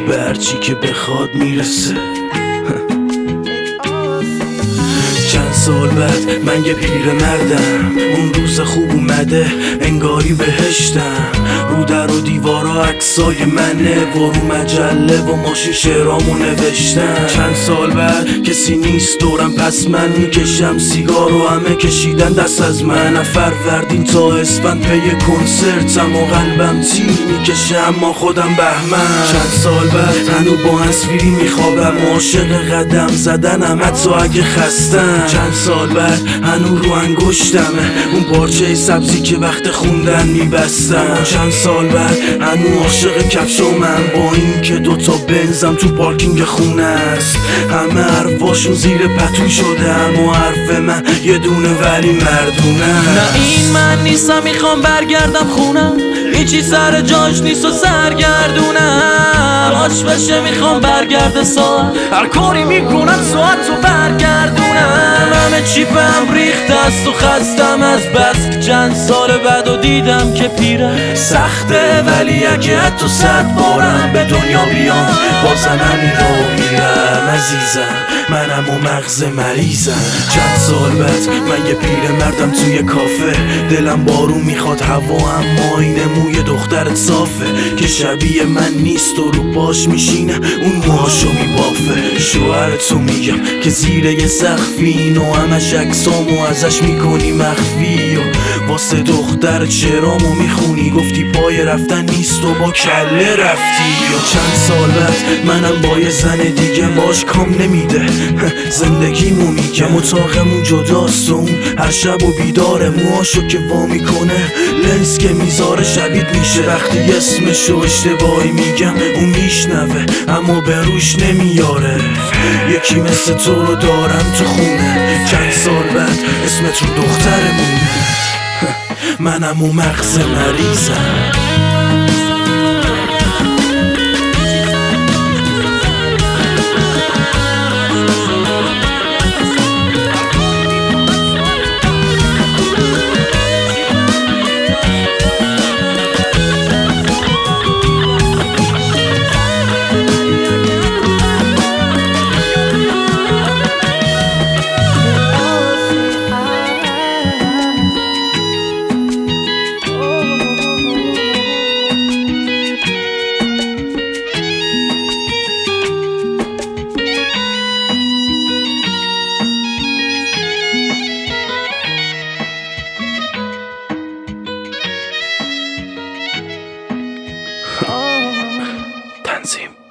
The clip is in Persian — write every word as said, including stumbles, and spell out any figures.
به هرچی که بخواد میرسه. چند سال بعد من یه پیر مردم، اون روز خوب اومده انگاری بهشتم. رو در و دیوارا عکسای منه و رو مجله و ماشین شعرامو نوشتم. چند سال بعد کسی نیست دورم پس من میکشم سیگار و همه کشیدن دست از من. فروردین تا اسفند پی کنسرتم و قلبم تیر میکشه اما خودم بهمن. چند سال بعد هنو با تصویری میخوابم عاشق قدم زدنم حتی اگه خستم. چند سال بعد هنو رو انگشتمه اون پارچه سبزی که وقت خوندن میبستم. چند سال بعد هنو عاشق کفشامم با این که دوتا بنزم تو پارکینگ خونه است. همه حرفاشون زیر پتو شدم و حرف من یه دونه ولی مردونه. نه این من نیستم میخوام برگردم خونم، هیچی سر جاش نیست و سرگردونم. آش بشه میخوام برگرده ساعت، هر کاری میکنم ساعت رو برگردونم. همه چی بهم ریخته است و خستم از بس. چند سال بعد و دیدم که پیرم سخته ولی اگه حتی صد بارم به دنیا بیام بازم همین رو میرم. عزیزم منم و مغز مریضم. چند سال بعد من یه پیر مردم توی کافه، دلم بارون میخواد هوا اما این موی دخترت صافه که شبیه من نیست و رو پاش میشینه اون موهاشو میبافه. شوهرتو میگم که زیر یه سقفین و همش عکسامو ازش میکنی مخفی و واسه دختر چرامو میخونی گفتی پای رفتن نیست و با کله رفتی. و چند سال بعد منم با یه زن دیگه باش کام نمیده زندگیمو میگم اتاقمون جداست و اون هر شب و بیداره موهاشو که وا میکنه لنز که میذاره شبیه میشه وقتی اسمشو اشتباهی میگم اون میشنوه اما به روش نمیاره. یکی مثل تو رو دارم تو خونه چند سال بعد اسمت رو دخترمونه. منم و مغز مریضم. تنظیم